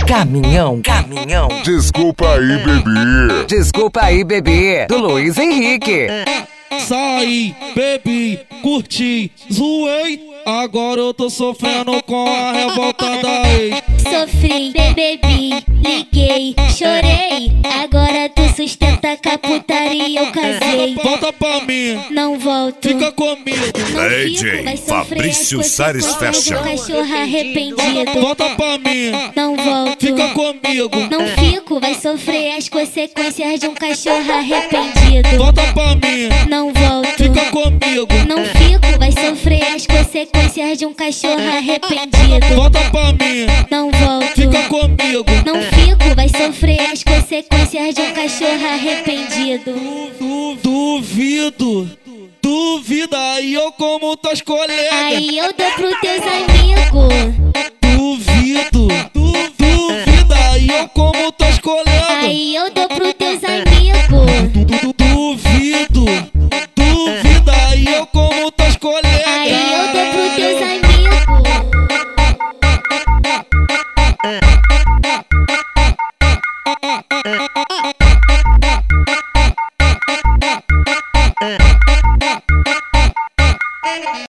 Caminhão. Desculpa aí, bebê. Desculpa aí, bebê. Do Luiz Henrique. Saí, bebi, curti, zoei. Agora eu tô sofrendo com a revolta da ex. Sofri, bebi, liguei, chorei. Agora tu sustenta com a putaria, eu casei. Volta pra mim, Não volto, fica comigo. não DJ fico, vai sofrer Fabrício as Sares consequências de um Fashion. cachorro arrependido. Volta pra mim, Não volto, fica comigo. não fico, vai sofrer as consequências de um cachorro arrependido. Volta pra mim, Não volto, fica comigo. não fico, vai sofrer as consequências de um cachorro arrependido. Volta pra mim, Não volto, fica comigo. não fico, vai sofrer as consequências de um cachorro arrependido. Duvido, duvida, aí eu como tuas colegas. Aí eu dou pros teus amigos.